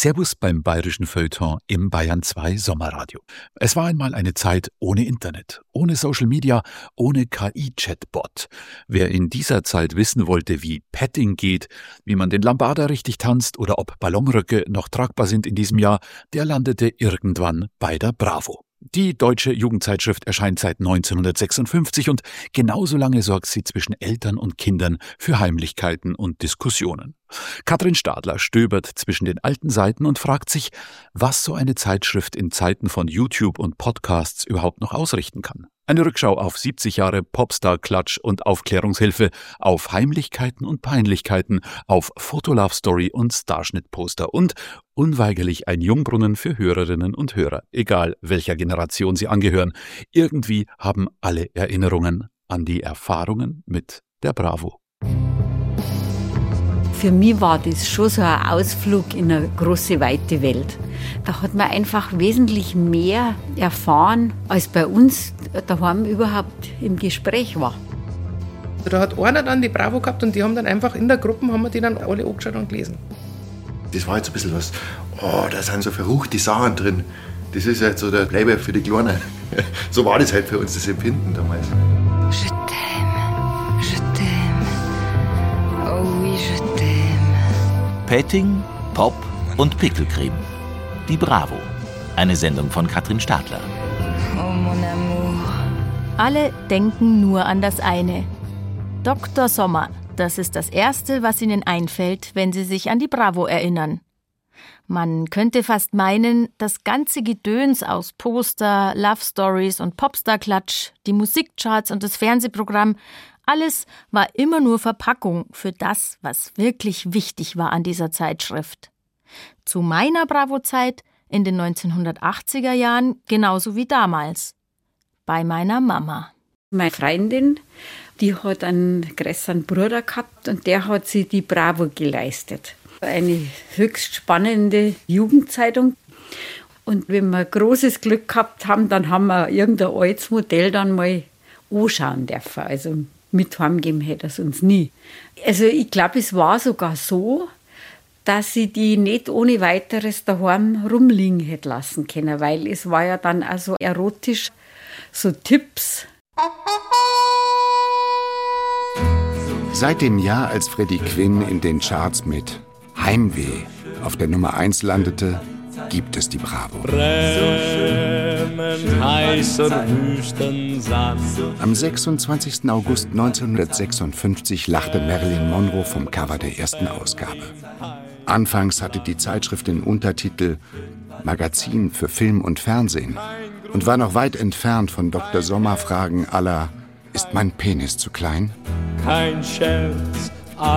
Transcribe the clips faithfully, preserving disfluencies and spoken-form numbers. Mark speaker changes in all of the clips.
Speaker 1: Servus beim bayerischen Feuilleton im Bayern zwei Sommerradio. Es war einmal eine Zeit ohne Internet, ohne Social Media, ohne K I-Chatbot. Wer in dieser Zeit wissen wollte, wie Petting geht, wie man den Lambada richtig tanzt oder ob Ballonröcke noch tragbar sind in diesem Jahr, der landete irgendwann bei der Bravo. Die deutsche Jugendzeitschrift erscheint seit neunzehnhundertsechsundfünfzig und genauso lange sorgt sie zwischen Eltern und Kindern für Heimlichkeiten und Diskussionen. Katrin Stadler stöbert zwischen den alten Seiten und fragt sich, was so eine Zeitschrift in Zeiten von YouTube und Podcasts überhaupt noch ausrichten kann. Eine Rückschau auf siebzig Jahre Popstar-Klatsch und Aufklärungshilfe, auf Heimlichkeiten und Peinlichkeiten, auf Fotolove-Story und Starschnittposter und unweigerlich ein Jungbrunnen für Hörerinnen und Hörer, egal welcher Generation sie angehören. Irgendwie haben alle Erinnerungen an die Erfahrungen mit der Bravo.
Speaker 2: Für mich war das schon so ein Ausflug in eine große, weite Welt. Da hat man einfach wesentlich mehr erfahren, als bei uns daheim überhaupt im Gespräch war.
Speaker 3: Da hat einer dann die Bravo gehabt und die haben dann einfach in der Gruppe, haben wir die dann alle angeschaut und gelesen.
Speaker 4: Das war jetzt ein bisschen was, oh, da sind so verruchte Sachen drin. Das ist halt so der Playboy für die Kleinen. So war das halt für uns, das Empfinden damals.
Speaker 5: Je t'aime, je t'aime, oh oui, je t'aime.
Speaker 6: Petting, Pop und Pickelcreme. Die Bravo. Eine Sendung von Katrin Stadler.
Speaker 5: Oh mon amour.
Speaker 7: Alle denken nur an das eine. Doktor Sommer, das ist das Erste, was ihnen einfällt, wenn sie sich an die Bravo erinnern. Man könnte fast meinen, das ganze Gedöns aus Poster, Love Stories und Popstar-Klatsch, die Musikcharts und das Fernsehprogramm, alles war immer nur Verpackung für das, was wirklich wichtig war an dieser Zeitschrift. Zu meiner Bravo-Zeit in den neunzehnhundertachtziger Jahren genauso wie damals. Bei meiner Mama.
Speaker 2: Meine Freundin, die hat einen größeren Bruder gehabt und der hat sich die Bravo geleistet. Eine höchst spannende Jugendzeitung. Und wenn wir großes Glück gehabt haben, dann haben wir irgendein altes Modell dann mal anschauen dürfen. Also mit heimgeben hätte es uns nie. Also ich glaube, es war sogar so, dass sie die nicht ohne weiteres daheim rumliegen hätte lassen können, weil es war ja dann also erotisch, so Tipps.
Speaker 8: Seit dem Jahr, als Freddie Quinn in den Charts mit Heimweh auf der Nummer eins landete, gibt es die Bravo. Am sechsundzwanzigsten August neunzehnhundertsechsundfünfzig lachte Marilyn Monroe vom Cover der ersten Ausgabe. Anfangs hatte die Zeitschrift den Untertitel Magazin für Film und Fernsehen und war noch weit entfernt von Doktor Sommer Fragen à la Ist mein Penis zu klein?
Speaker 9: Kein Scherz,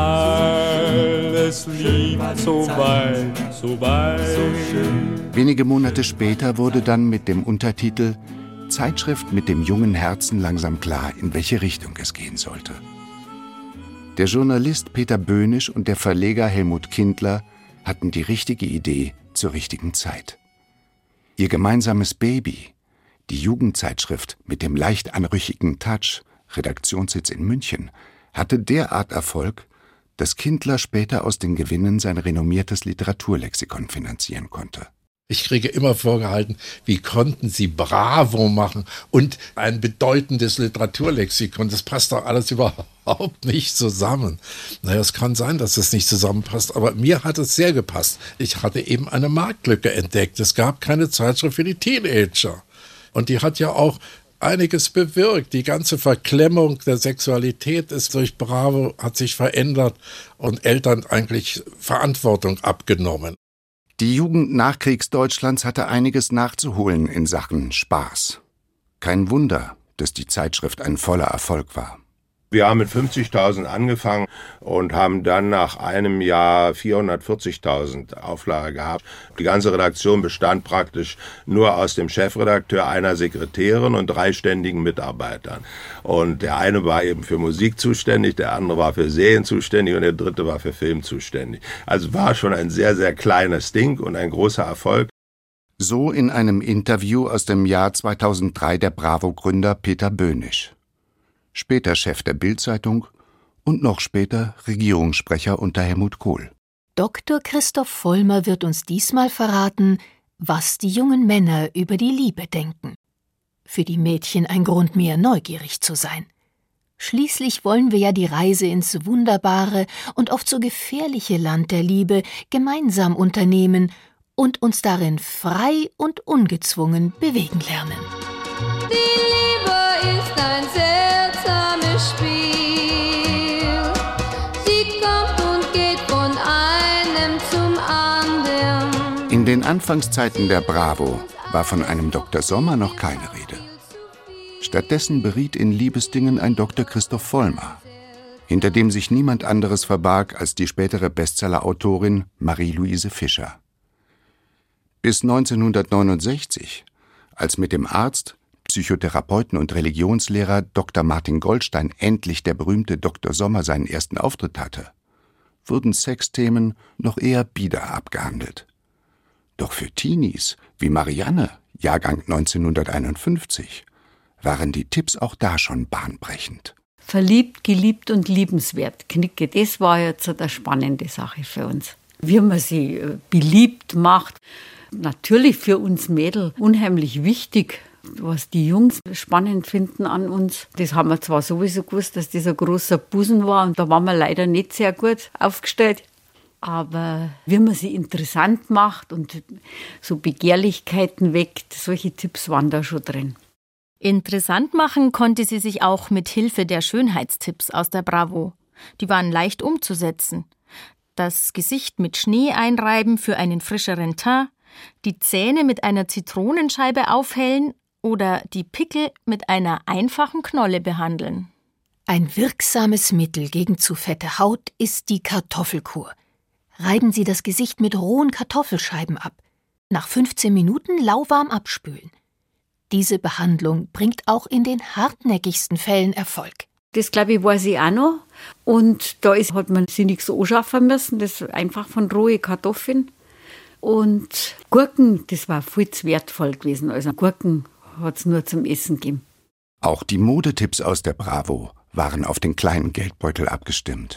Speaker 9: alles liegt so weit, so weit.
Speaker 8: Wenige Monate später wurde dann mit dem Untertitel Zeitschrift mit dem jungen Herzen langsam klar, in welche Richtung es gehen sollte. Der Journalist Peter Böhnisch und der Verleger Helmut Kindler hatten die richtige Idee zur richtigen Zeit. Ihr gemeinsames Baby, die Jugendzeitschrift mit dem leicht anrüchigen Touch, Redaktionssitz in München, hatte derart Erfolg, dass Kindler später aus den Gewinnen sein renommiertes Literaturlexikon finanzieren konnte.
Speaker 10: Ich kriege immer vorgehalten, wie konnten Sie Bravo machen und ein bedeutendes Literaturlexikon, das passt doch alles überhaupt nicht zusammen. Naja, es kann sein, dass es nicht zusammenpasst, aber mir hat es sehr gepasst. Ich hatte eben eine Marktlücke entdeckt. Es gab keine Zeitschrift für die Teenager. Und die hat ja auch einiges bewirkt. Die ganze Verklemmung der Sexualität ist durch Bravo, hat sich verändert und Eltern eigentlich Verantwortung abgenommen.
Speaker 8: Die Jugend Nachkriegsdeutschlands hatte einiges nachzuholen in Sachen Spaß. Kein Wunder, dass die Zeitschrift ein voller Erfolg war.
Speaker 11: Wir haben mit fünfzigtausend angefangen und haben dann nach einem Jahr vierhundertvierzigtausend Auflage gehabt. Die ganze Redaktion bestand praktisch nur aus dem Chefredakteur, einer Sekretärin und drei ständigen Mitarbeitern. Und der eine war eben für Musik zuständig, der andere war für Serien zuständig und der dritte war für Film zuständig. Also war schon ein sehr, sehr kleines Ding und ein großer Erfolg.
Speaker 8: So in einem Interview aus dem Jahr zweitausenddrei der Bravo-Gründer Peter Böhnisch. Später Chef der Bild-Zeitung und noch später Regierungssprecher unter Helmut Kohl.
Speaker 12: Doktor Christoph Vollmer wird uns diesmal verraten, was die jungen Männer über die Liebe denken. Für die Mädchen ein Grund mehr, neugierig zu sein. Schließlich wollen wir ja die Reise ins wunderbare und oft so gefährliche Land der Liebe gemeinsam unternehmen und uns darin frei und ungezwungen bewegen lernen.
Speaker 5: Die Liebe ist ein seltsames Spiel. Sie kommt und geht von einem zum anderen.
Speaker 8: In den Anfangszeiten der Bravo war von einem Doktor Sommer noch keine Rede. Stattdessen beriet in Liebesdingen ein Doktor Christoph Vollmer, hinter dem sich niemand anderes verbarg als die spätere Bestsellerautorin Marie-Louise Fischer. Bis neunzehnhundertneunundsechzig, als mit dem Arzt, Psychotherapeuten und Religionslehrer Doktor Martin Goldstein endlich der berühmte Doktor Sommer seinen ersten Auftritt hatte, wurden Sexthemen noch eher bieder abgehandelt. Doch für Teenies wie Marianne, Jahrgang neunzehnhunderteinundfünfzig, waren die Tipps auch da schon bahnbrechend.
Speaker 2: Verliebt, geliebt und liebenswert. Knicke, das war jetzt eine spannende Sache für uns. Wie man sie beliebt macht. Natürlich für uns Mädel unheimlich wichtig, was die Jungs spannend finden an uns. Das haben wir zwar sowieso gewusst, dass das ein großer Busen war und da waren wir leider nicht sehr gut aufgestellt. Aber wie man sie interessant macht und so Begehrlichkeiten weckt, solche Tipps waren da schon drin.
Speaker 7: Interessant machen konnte sie sich auch mit Hilfe der Schönheitstipps aus der Bravo. Die waren leicht umzusetzen. Das Gesicht mit Schnee einreiben für einen frischeren Teint, die Zähne mit einer Zitronenscheibe aufhellen oder die Pickel mit einer einfachen Knolle behandeln.
Speaker 12: Ein wirksames Mittel gegen zu fette Haut ist die Kartoffelkur. Reiben Sie das Gesicht mit rohen Kartoffelscheiben ab. Nach fünfzehn Minuten lauwarm abspülen. Diese Behandlung bringt auch in den hartnäckigsten Fällen Erfolg.
Speaker 2: Das, glaube ich, weiß ich auch noch. Und da ist, hat man sich nichts anschaffen müssen. Das ist einfach von rohen Kartoffeln. Und Gurken, das war viel zu wertvoll gewesen. Also Gurken hat es nur zum Essen gegeben.
Speaker 8: Auch die Modetipps aus der Bravo waren auf den kleinen Geldbeutel abgestimmt.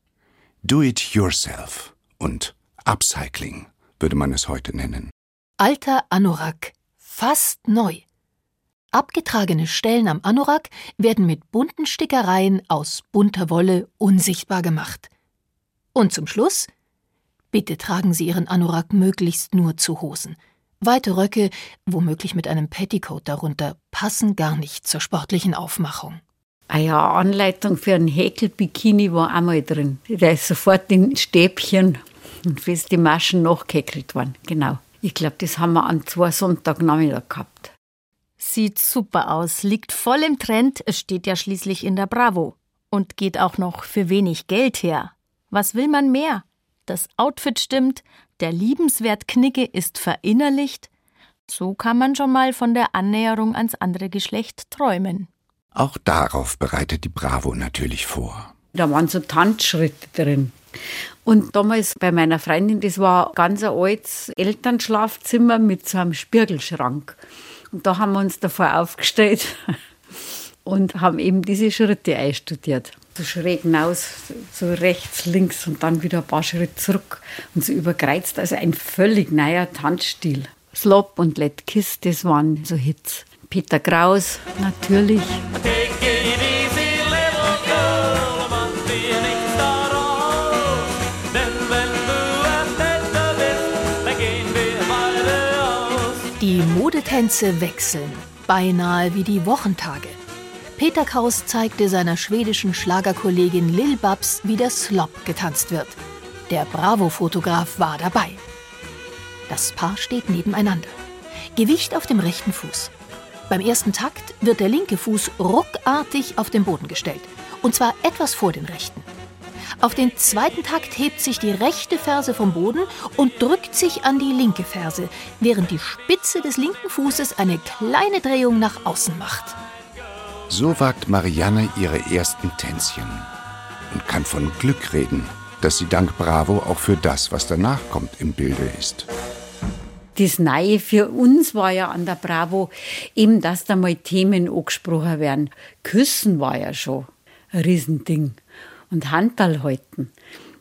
Speaker 8: Do it yourself und Upcycling würde man es heute nennen.
Speaker 12: Alter Anorak, fast neu. Abgetragene Stellen am Anorak werden mit bunten Stickereien aus bunter Wolle unsichtbar gemacht. Und zum Schluss: Bitte tragen Sie Ihren Anorak möglichst nur zu Hosen. Weite Röcke, womöglich mit einem Petticoat darunter, passen gar nicht zur sportlichen Aufmachung.
Speaker 2: Ah ja, Anleitung für einen Häkelbikini war auch mal drin. Da ist sofort in Stäbchen und feste Maschen nachgehäkelt worden. Genau. Ich glaube, das haben wir an zwei Sonntagnachmittag gehabt.
Speaker 7: Sieht super aus, liegt voll im Trend, es steht ja schließlich in der Bravo. Und geht auch noch für wenig Geld her. Was will man mehr? Das Outfit stimmt, der Liebenswert Knicke ist verinnerlicht. So kann man schon mal von der Annäherung ans andere Geschlecht träumen.
Speaker 8: Auch darauf bereitet die Bravo natürlich vor.
Speaker 2: Da waren so Tanzschritte drin. Und damals bei meiner Freundin, das war ganz ein altes Elternschlafzimmer mit so einem Spiegelschrank. Und da haben wir uns davor aufgestellt und haben eben diese Schritte einstudiert. So schräg hinaus, so rechts, links und dann wieder ein paar Schritte zurück und so überkreuzt. Also ein völlig neuer Tanzstil. Slop und Let Kiss, das waren so Hits. Peter Kraus, natürlich.
Speaker 12: Die Modetänze wechseln, beinahe wie die Wochentage. Peter Kraus zeigte seiner schwedischen Schlagerkollegin Lil Babs, wie der Slop getanzt wird. Der Bravo-Fotograf war dabei. Das Paar steht nebeneinander. Gewicht auf dem rechten Fuß. Beim ersten Takt wird der linke Fuß ruckartig auf den Boden gestellt. Und zwar etwas vor den rechten. Auf den zweiten Takt hebt sich die rechte Ferse vom Boden und drückt sich an die linke Ferse, während die Spitze des linken Fußes eine kleine Drehung nach außen macht.
Speaker 8: So wagt Marianne ihre ersten Tänzchen und kann von Glück reden, dass sie dank Bravo auch für das, was danach kommt, im Bilde ist.
Speaker 2: Das Neue für uns war ja an der Bravo eben, dass da mal Themen angesprochen werden. Küssen war ja schon ein Riesending. Und Handball halten.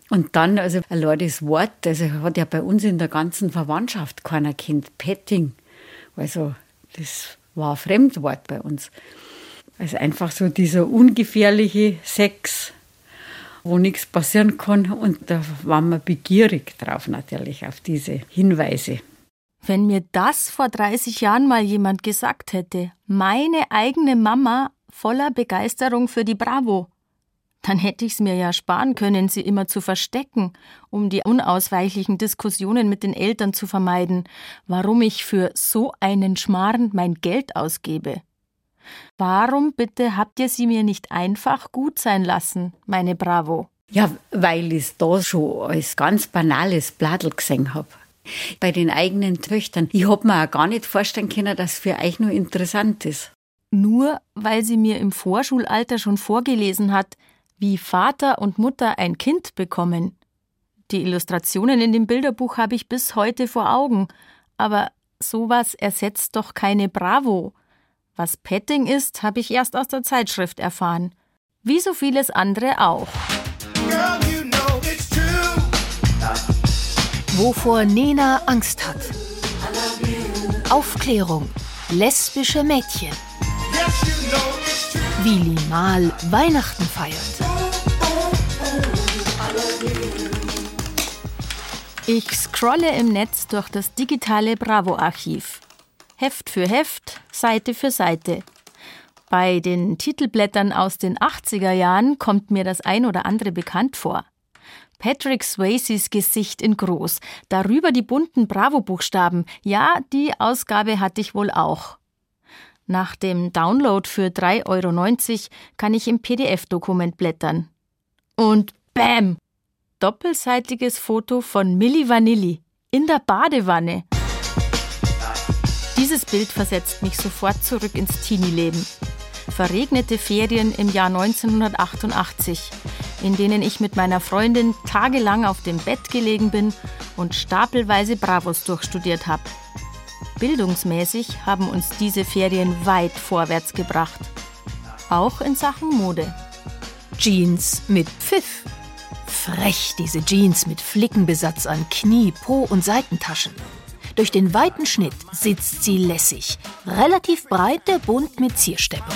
Speaker 2: Und dann, also allein das Wort, also hat ja bei uns in der ganzen Verwandtschaft keiner kennt, Petting. Also das war ein Fremdwort bei uns. Also einfach so dieser ungefährliche Sex, wo nichts passieren kann. Und da waren wir begierig drauf natürlich, auf diese Hinweise.
Speaker 7: Wenn mir das vor dreißig Jahren mal jemand gesagt hätte, meine eigene Mama voller Begeisterung für die Bravo, dann hätte ich es mir ja sparen können, sie immer zu verstecken, um die unausweichlichen Diskussionen mit den Eltern zu vermeiden, warum ich für so einen Schmarrn mein Geld ausgebe. Warum bitte habt ihr sie mir nicht einfach gut sein lassen, meine Bravo?
Speaker 2: Ja, weil ich es da schon als ganz banales Bladel gesehen habe. Bei den eigenen Töchtern. Ich hab mir auch gar nicht vorstellen können, dass es für euch nur interessant ist.
Speaker 7: Nur weil sie mir im Vorschulalter schon vorgelesen hat, wie Vater und Mutter ein Kind bekommen. Die Illustrationen in dem Bilderbuch habe ich bis heute vor Augen. Aber sowas ersetzt doch keine Bravo. Was Petting ist, habe ich erst aus der Zeitschrift erfahren. Wie so vieles andere auch.
Speaker 12: Girl, you know it's true. Wovor Nena Angst hat. Aufklärung. Lesbische Mädchen. Wie Limal Weihnachten feiert.
Speaker 7: Ich scrolle im Netz durch das digitale Bravo-Archiv. Heft für Heft, Seite für Seite. Bei den Titelblättern aus den achtziger Jahren kommt mir das ein oder andere bekannt vor. Patrick Swayzes Gesicht in groß, darüber die bunten Bravo-Buchstaben. Ja, die Ausgabe hatte ich wohl auch. Nach dem Download für drei Euro neunzig kann ich im P D F-Dokument blättern. Und bam! Doppelseitiges Foto von Milli Vanilli in der Badewanne. Dieses Bild versetzt mich sofort zurück ins Teenie-Leben. Verregnete Ferien im Jahr neunzehnhundertachtundachtzig, in denen ich mit meiner Freundin tagelang auf dem Bett gelegen bin und stapelweise Bravos durchstudiert habe. Bildungsmäßig haben uns diese Ferien weit vorwärts gebracht. Auch in Sachen Mode.
Speaker 12: Jeans mit Pfiff. Frech, diese Jeans mit Flickenbesatz an Knie, Po und Seitentaschen. Durch den weiten Schnitt sitzt sie lässig. Relativ breit, der Bund mit Ziersteppen.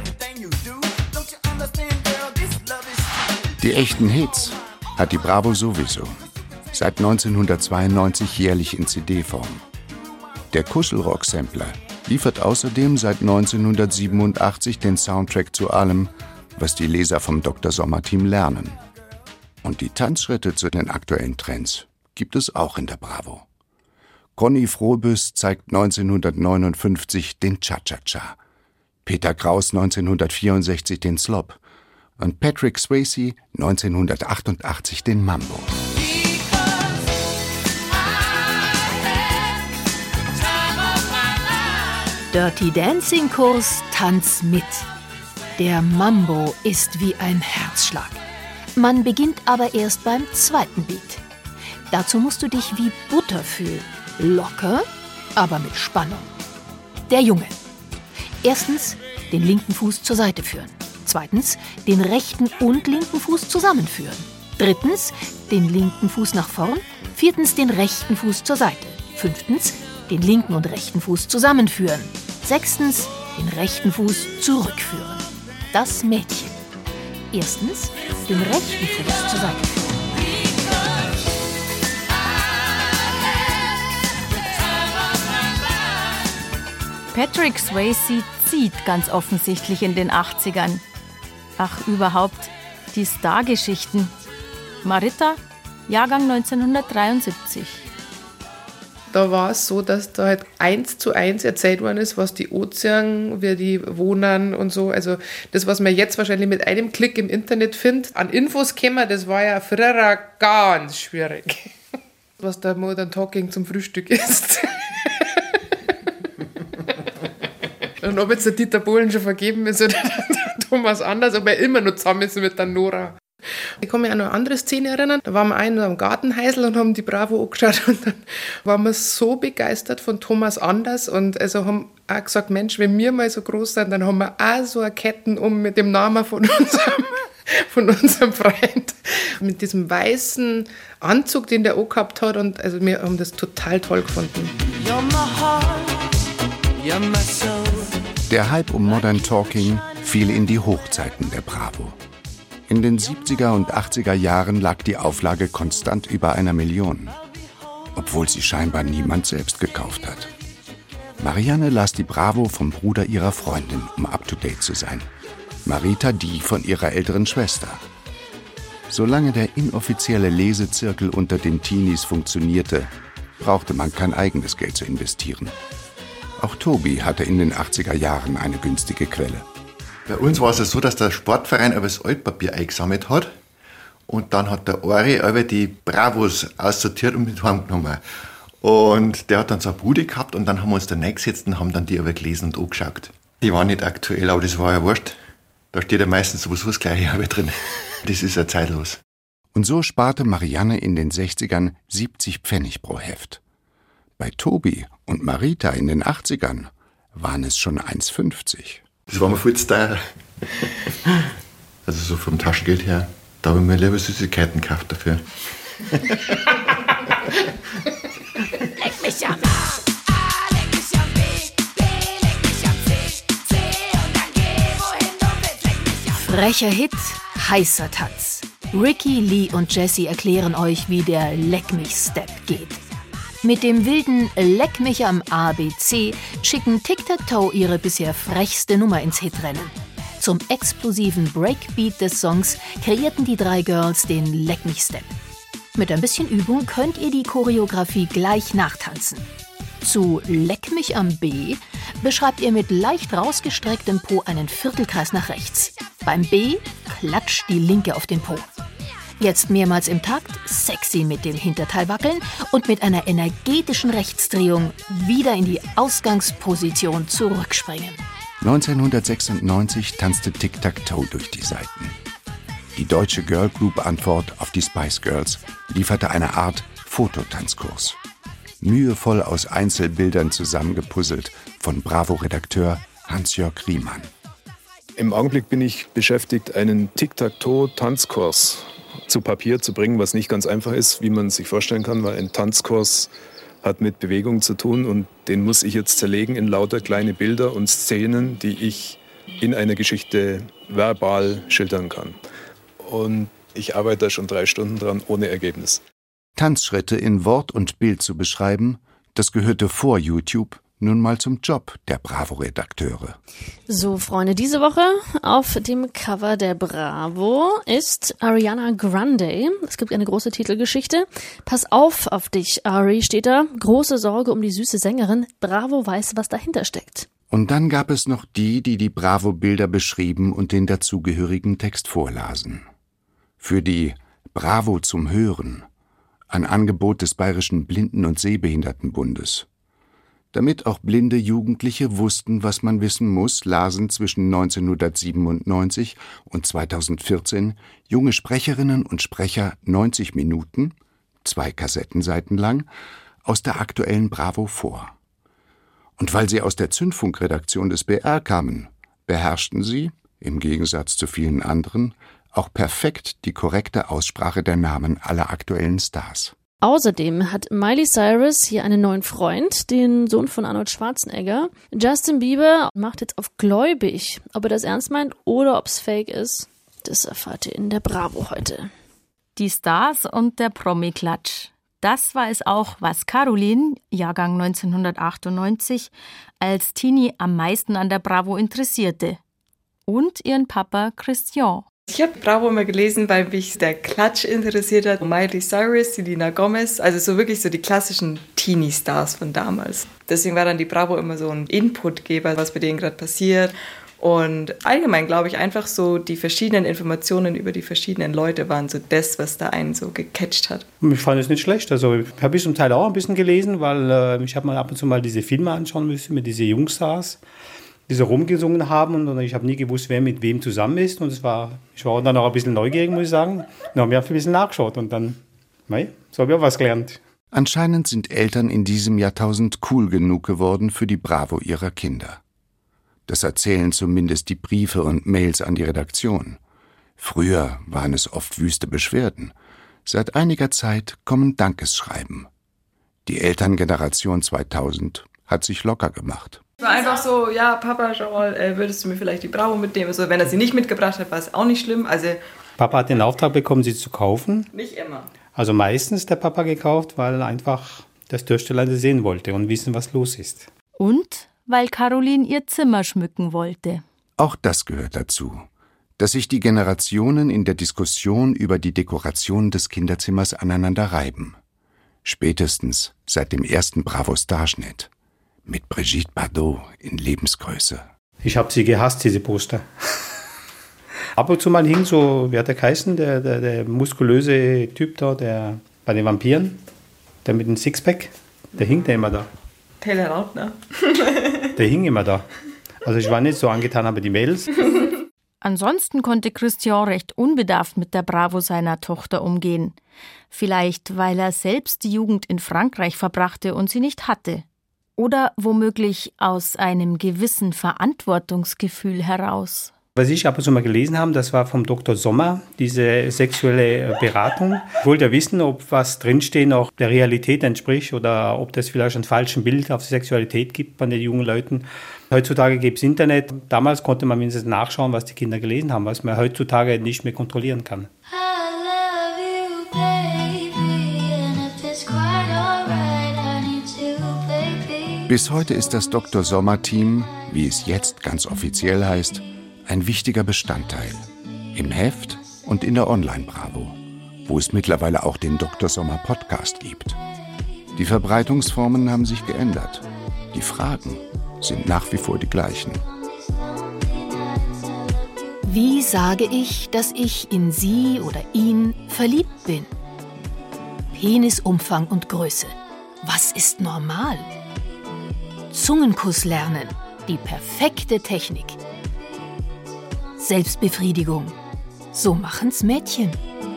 Speaker 8: Die echten Hits hat die Bravo sowieso. Seit neunzehnhundertzweiundneunzig jährlich in C D-Form. Der Kuschelrock-Sampler liefert außerdem seit neunzehnhundertsiebenundachtzig den Soundtrack zu allem, was die Leser vom Doktor Sommer-Team lernen. Und die Tanzschritte zu den aktuellen Trends gibt es auch in der Bravo. Conny Frohbüss zeigt neunzehnhundertneunundfünfzig den Cha-Cha-Cha, Peter Kraus neunzehnhundertvierundsechzig den Slop und Patrick Swayze neunzehnhundertachtundachtzig den Mambo.
Speaker 12: Dirty Dancing Kurs Tanz mit. Der Mambo ist wie ein Herzschlag. Man beginnt aber erst beim zweiten Beat. Dazu musst du dich wie Butter fühlen. Locker, aber mit Spannung. Der Junge. Erstens, den linken Fuß zur Seite führen. Zweitens, den rechten und linken Fuß zusammenführen. Drittens, den linken Fuß nach vorn. Viertens, den rechten Fuß zur Seite. Fünftens, den linken und rechten Fuß zusammenführen. Sechstens, den rechten Fuß zurückführen. Das Mädchen. Erstens, den rechten Fuß zur Seite führen.
Speaker 7: Patrick Swayze zieht ganz offensichtlich in den achtzigern. Ach, überhaupt, die Stargeschichten. Marita, Jahrgang neunzehnhundertdreiundsiebzig.
Speaker 3: Da war es so, dass da halt eins zu eins erzählt worden ist, was die Ozean, wie die wohnen und so. Also das, was man jetzt wahrscheinlich mit einem Klick im Internet findet, an Infos käme, das war ja früher ganz schwierig. Was der Modern Talking zum Frühstück ist. Und ob jetzt der Dieter Bohlen schon vergeben ist oder der Thomas Anders, ob er immer noch zusammen ist mit der Nora. Ich kann mich an eine andere Szene erinnern. Da waren wir einen am Gartenheisel und haben die Bravo angeschaut und dann waren wir so begeistert von Thomas Anders und also haben auch gesagt, Mensch, wenn wir mal so groß sind, dann haben wir auch so eine Ketten um mit dem Namen von unserem von unserem Freund. Mit diesem weißen Anzug, den der auch gehabt hat. Und also wir haben das total toll gefunden.
Speaker 13: You're my heart, you're my soul.
Speaker 8: Der Hype um Modern Talking fiel in die Hochzeiten der Bravo. In den siebziger und achtziger Jahren lag die Auflage konstant über einer Million, obwohl sie scheinbar niemand selbst gekauft hat. Marianne las die Bravo vom Bruder ihrer Freundin, um up-to-date zu sein. Marita die von ihrer älteren Schwester. Solange der inoffizielle Lesezirkel unter den Teenies funktionierte, brauchte man kein eigenes Geld zu investieren. Auch Tobi hatte in den achtziger Jahren eine günstige Quelle.
Speaker 4: Bei uns war es so, dass der Sportverein aber das Altpapier eingesammelt hat und dann hat der Ari aber die Bravos aussortiert und mit heimgenommen. Und der hat dann so eine Bude gehabt und dann haben wir uns da reingesetzt und haben dann die aber gelesen und angeschaut. Die waren nicht aktuell, aber das war ja wurscht. Da steht ja meistens sowieso das Gleiche aber drin. Das ist ja zeitlos.
Speaker 8: Und so sparte Marianne in den sechzigern siebzig Pfennig pro Heft. Bei Tobi und Marita in den achtzigern waren es schon eins fünfzig.
Speaker 4: Das war mir viel zu teuer. Also so vom Taschengeld her, da habe ich mir lieber Süßigkeiten gekauft dafür.
Speaker 13: Leck mich am A, A, leck mich am B, B, leck mich am C, C und dann geh, wohin du willst, leck mich am A.
Speaker 12: Frecher Hit, heißer Tanz. Ricky, Lee und Jessie erklären euch, wie der Leck mich Step geht. Mit dem wilden Leck mich am A B C schicken Tic-Tac-Toe ihre bisher frechste Nummer ins Hitrennen. Zum explosiven Breakbeat des Songs kreierten die drei Girls den Leck mich Step. Mit ein bisschen Übung könnt ihr die Choreografie gleich nachtanzen. Zu Leck mich am B beschreibt ihr mit leicht rausgestrecktem Po einen Viertelkreis nach rechts. Beim B klatscht die Linke auf den Po. Jetzt mehrmals im Takt, sexy mit dem Hinterteil wackeln und mit einer energetischen Rechtsdrehung wieder in die Ausgangsposition zurückspringen.
Speaker 8: neunzehnhundertsechsundneunzig tanzte Tic-Tac-Toe durch die Seiten. Die deutsche Girlgroup-Antwort auf die Spice Girls lieferte eine Art Fototanzkurs. Mühevoll aus Einzelbildern zusammengepuzzelt von Bravo-Redakteur Hans-Jörg Riemann.
Speaker 14: Im Augenblick bin ich beschäftigt, einen Tic-Tac-Toe-Tanzkurs zu Papier zu bringen, was nicht ganz einfach ist, wie man sich vorstellen kann, weil ein Tanzkurs hat mit Bewegung zu tun und den muss ich jetzt zerlegen in lauter kleine Bilder und Szenen, die ich in einer Geschichte verbal schildern kann. Und ich arbeite da schon drei Stunden dran, ohne Ergebnis.
Speaker 8: Tanzschritte in Wort und Bild zu beschreiben, das gehörte vor YouTube nun mal zum Job der Bravo-Redakteure.
Speaker 15: So, Freunde, diese Woche auf dem Cover der Bravo ist Ariana Grande. Es gibt eine große Titelgeschichte. Pass auf auf dich, Ari, steht da. Große Sorge um die süße Sängerin. Bravo weiß, was dahinter steckt.
Speaker 8: Und dann gab es noch die, die die Bravo-Bilder beschrieben und den dazugehörigen Text vorlasen. Für die Bravo zum Hören, ein Angebot des Bayerischen Blinden- und Sehbehindertenbundes. Damit auch blinde Jugendliche wussten, was man wissen muss, lasen zwischen neunzehnhundertsiebenundneunzig und zweitausendvierzehn junge Sprecherinnen und Sprecher neunzig Minuten, zwei Kassettenseiten lang, aus der aktuellen Bravo vor. Und weil sie aus der Zündfunkredaktion des B R kamen, beherrschten sie, im Gegensatz zu vielen anderen, auch perfekt die korrekte Aussprache der Namen aller aktuellen Stars.
Speaker 15: Außerdem hat Miley Cyrus hier einen neuen Freund, den Sohn von Arnold Schwarzenegger. Justin Bieber macht jetzt auf gläubig. Ob er das ernst meint oder ob es fake ist, das erfahrt ihr in der Bravo heute.
Speaker 7: Die Stars und der Promi-Klatsch. Das war es auch, was Caroline, Jahrgang neunzehnhundertachtundneunzig, als Teenie am meisten an der Bravo interessierte. Und ihren Papa Christian.
Speaker 16: Ich habe Bravo immer gelesen, weil mich der Klatsch interessiert hat. Miley Cyrus, Selena Gomez, also so wirklich so die klassischen Teenie-Stars von damals. Deswegen war dann die Bravo immer so ein Inputgeber, was bei denen gerade passiert. Und allgemein glaube ich einfach so, die verschiedenen Informationen über die verschiedenen Leute waren so das, was da einen so gecatcht hat.
Speaker 17: Ich fand es nicht schlecht. Also ich habe zum Teil auch ein bisschen gelesen, weil äh, ich habe mal ab und zu mal diese Filme anschauen müssen mit diesen Jungstars, die so rumgesungen haben und ich habe nie gewusst, wer mit wem zusammen ist und es war, ich war dann auch ein bisschen neugierig, muss ich sagen. Dann haben wir ein bisschen nachgeschaut und dann, mei, so habe ich auch was gelernt.
Speaker 8: Anscheinend sind Eltern in diesem Jahrtausend cool genug geworden für die Bravo ihrer Kinder. Das erzählen zumindest die Briefe und Mails an die Redaktion. Früher waren es oft wüste Beschwerden. Seit einiger Zeit kommen Dankesschreiben. Die Elterngeneration zweitausend hat sich locker gemacht.
Speaker 16: War einfach so, ja, Papa, schau mal, äh, würdest du mir vielleicht die Bravo mitnehmen? Also, wenn er sie nicht mitgebracht hat, war es auch nicht schlimm. Also,
Speaker 17: Papa hat den Auftrag bekommen, sie zu kaufen.
Speaker 16: nicht immer.
Speaker 17: Also meistens der Papa gekauft, weil einfach das Türsteller das sehen wollte und wissen, was los ist.
Speaker 7: Und weil Caroline ihr Zimmer schmücken wollte.
Speaker 8: Auch das gehört dazu, dass sich die Generationen in der Diskussion über die Dekoration des Kinderzimmers aneinander reiben. Spätestens seit dem ersten Bravo-Starschnitt. Mit Brigitte Bardot in Lebensgröße.
Speaker 17: Ich habe sie gehasst, diese Poster. Ab und zu mal hing so, wie hat der geheißen, der, der, der muskulöse Typ da, der bei den Vampiren, der mit dem Sixpack, der hing da immer da.
Speaker 16: Taylor Lautner.
Speaker 17: Der hing immer da. Also ich war nicht so angetan, aber die Mädels.
Speaker 7: Ansonsten konnte Christian recht unbedarft mit der Bravo seiner Tochter umgehen. Vielleicht, weil er selbst die Jugend in Frankreich verbrachte und sie nicht hatte. Oder womöglich aus einem gewissen Verantwortungsgefühl heraus.
Speaker 17: Was ich ab und zu mal gelesen habe, das war vom Doktor Sommer, diese sexuelle Beratung. Ich wollte ja wissen, ob was drinstehen auch der Realität entspricht oder ob das vielleicht ein falsches Bild auf Sexualität gibt bei den jungen Leuten. Heutzutage gibt es Internet. Damals konnte man mindestens nachschauen, was die Kinder gelesen haben, was man heutzutage nicht mehr kontrollieren kann.
Speaker 8: Bis heute ist das Doktor Sommer-Team, wie es jetzt ganz offiziell heißt, ein wichtiger Bestandteil. Im Heft und in der Online-Bravo, wo es mittlerweile auch den Doktor Sommer-Podcast gibt. Die Verbreitungsformen haben sich geändert. Die Fragen sind nach wie vor die gleichen.
Speaker 12: Wie sage ich, dass ich in sie oder ihn verliebt bin? Penisumfang und Größe. Was ist normal? Zungenkuss lernen. Die perfekte Technik. Selbstbefriedigung. So machen's Mädchen.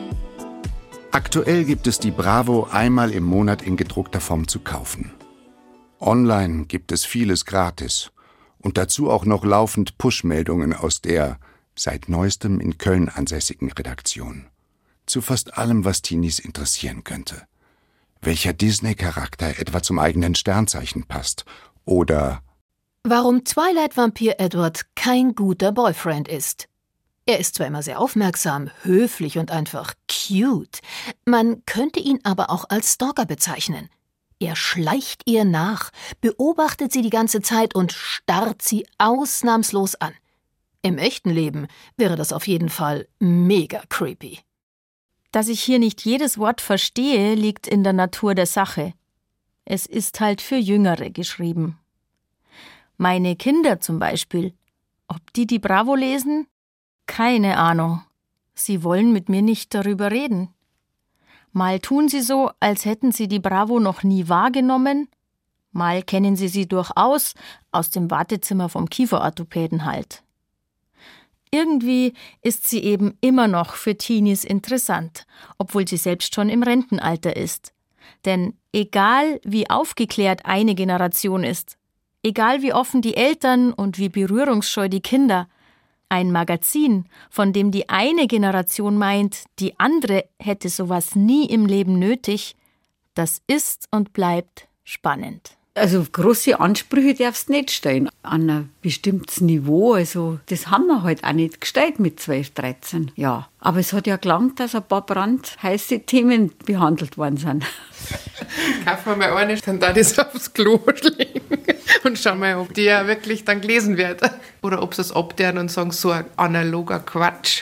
Speaker 8: Aktuell gibt es die Bravo einmal im Monat in gedruckter Form zu kaufen. Online gibt es vieles gratis und dazu auch noch laufend Push-Meldungen aus der seit neuestem in Köln ansässigen Redaktion. Zu fast allem, was Teenies interessieren könnte. Welcher Disney-Charakter etwa zum eigenen Sternzeichen passt oder
Speaker 12: warum Twilight-Vampir Edward kein guter Boyfriend ist. Er ist zwar immer sehr aufmerksam, höflich und einfach cute. Man könnte ihn aber auch als Stalker bezeichnen. Er schleicht ihr nach, beobachtet sie die ganze Zeit und starrt sie ausnahmslos an. Im echten Leben wäre das auf jeden Fall mega creepy.
Speaker 7: Dass ich hier nicht jedes Wort verstehe, liegt in der Natur der Sache. Es ist halt für Jüngere geschrieben. Meine Kinder zum Beispiel, ob die die Bravo lesen? Keine Ahnung. Sie wollen mit mir nicht darüber reden. Mal tun sie so, als hätten sie die Bravo noch nie wahrgenommen, mal kennen sie sie durchaus, aus dem Wartezimmer vom Kieferorthopäden halt. Irgendwie ist sie eben immer noch für Teenies interessant, obwohl sie selbst schon im Rentenalter ist. Denn egal wie aufgeklärt eine Generation ist, egal wie offen die Eltern und wie berührungsscheu die Kinder, ein Magazin, von dem die eine Generation meint, die andere hätte sowas nie im Leben nötig, das ist und bleibt spannend.
Speaker 2: Also große Ansprüche darfst du nicht stellen an ein bestimmtes Niveau. Also das haben wir halt auch nicht gestellt mit zwölf, dreizehn. Ja, aber es hat ja gelangt, dass ein paar brandheiße Themen behandelt worden sind.
Speaker 3: Kaufen wir mal eine, dann da das aufs Klo legen und schauen mal, ob die ja wirklich dann gelesen wird. Oder ob sie es abderen und sagen, so ein analoger Quatsch.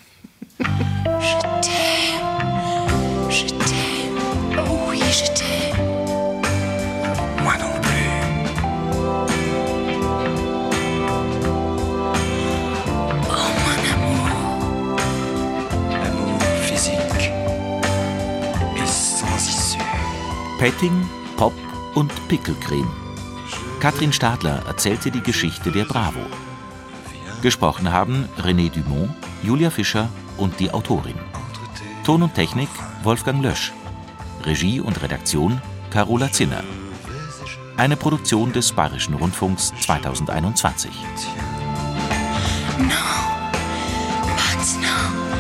Speaker 6: Petting, Pop und Pickelcreme. Katrin Stadler erzählte die Geschichte der Bravo. Gesprochen haben René Dumont, Julia Fischer und die Autorin. Ton und Technik Wolfgang Lösch. Regie und Redaktion Carola Zinner. Eine Produktion des Bayerischen Rundfunks zweitausendeinundzwanzig.
Speaker 5: No, but no.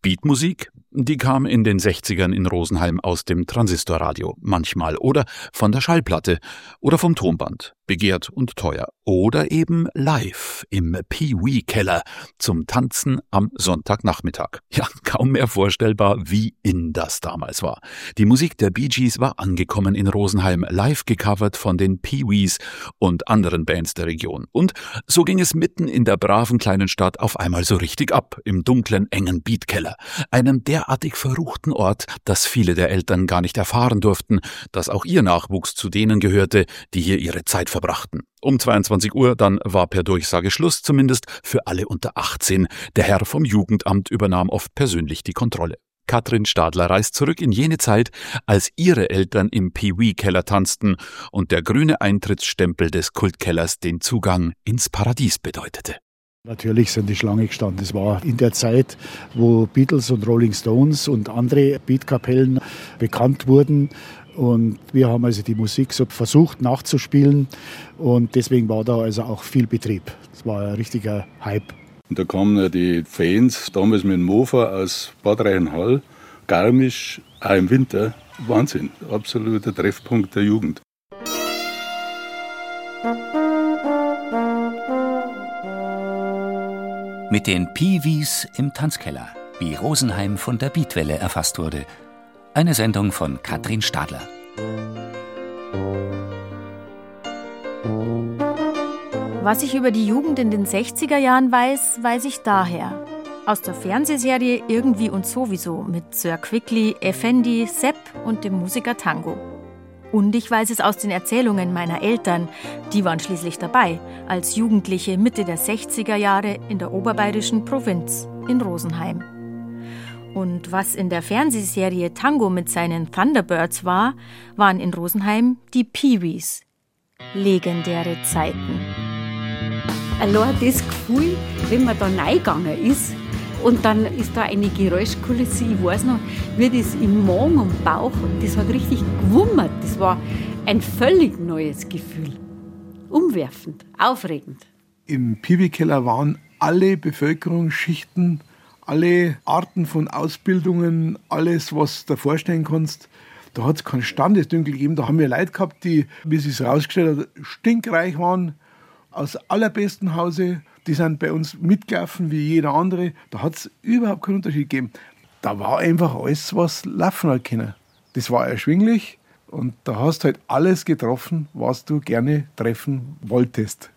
Speaker 1: Beatmusik, die kam in den sechzigern in Rosenheim aus dem Transistorradio manchmal oder von der Schallplatte oder vom Tonband, begehrt und teuer. Oder eben live im Pee-wee-Keller zum Tanzen am Sonntagnachmittag. Ja, kaum mehr vorstellbar, wie in das damals war. Die Musik der Bee Gees war angekommen in Rosenheim, live gecovert von den Pee-wees und anderen Bands der Region. Und so ging es mitten in der braven kleinen Stadt auf einmal so richtig ab, im dunklen, engen Beatkeller. Einem derartig verruchten Ort, dass viele der Eltern gar nicht erfahren durften, dass auch ihr Nachwuchs zu denen gehörte, die hier ihre Zeit verbrachten. Um zweiundzwanzig Uhr dann war per Durchsage Schluss, zumindest für alle unter achtzehn. Der Herr vom Jugendamt übernahm oft persönlich die Kontrolle. Katrin Stadler reist zurück in jene Zeit, als ihre Eltern im Pee-wee-Keller tanzten und der grüne Eintrittsstempel des Kultkellers den Zugang ins Paradies bedeutete.
Speaker 18: Natürlich sind die Schlange gestanden. Das war in der Zeit, wo Beatles und Rolling Stones und andere Beatkapellen bekannt wurden. Und wir haben also die Musik so versucht nachzuspielen. Und deswegen war da also auch viel Betrieb. Das war ein richtiger Hype.
Speaker 19: Und da kamen ja die Fans, damals mit dem Mofa aus Bad Reichenhall, Garmisch, auch im Winter. Wahnsinn, absoluter Treffpunkt der Jugend.
Speaker 6: Mit den Pee-wees im Tanzkeller, wie Rosenheim von der Beatwelle erfasst wurde. Eine Sendung von Katrin Stadler.
Speaker 7: Was ich über die Jugend in den sechziger Jahren weiß, weiß ich daher. Aus der Fernsehserie Irgendwie und Sowieso mit Sir Quickly, Effendi, Sepp und dem Musiker Tango. Und ich weiß es aus den Erzählungen meiner Eltern, die waren schließlich dabei, als Jugendliche Mitte der sechziger Jahre in der oberbayerischen Provinz, in Rosenheim. Und was in der Fernsehserie Tango mit seinen Thunderbirds war, waren in Rosenheim die Pee-wees. Legendäre Zeiten.
Speaker 2: Allein das Gefühl, wenn man da reingegangen ist und dann ist da eine Geräuschkulisse, ich weiß noch, wie das im Magen und Bauch, das hat richtig gewummert. Das war ein völlig neues Gefühl. Umwerfend, aufregend.
Speaker 20: Im Pee-wee-Keller waren alle Bevölkerungsschichten, alle Arten von Ausbildungen, alles, was du dir vorstellen kannst. Da hat es keinen Standesdünkel gegeben. Da haben wir Leute gehabt, die, wie es sich herausgestellt hat, stinkreich waren, aus allerbesten Hause. Die sind bei uns mitgelaufen wie jeder andere. Da hat es überhaupt keinen Unterschied gegeben. Da war einfach alles, was laufen hat können. Das war erschwinglich und da hast du halt alles getroffen, was du gerne treffen wolltest.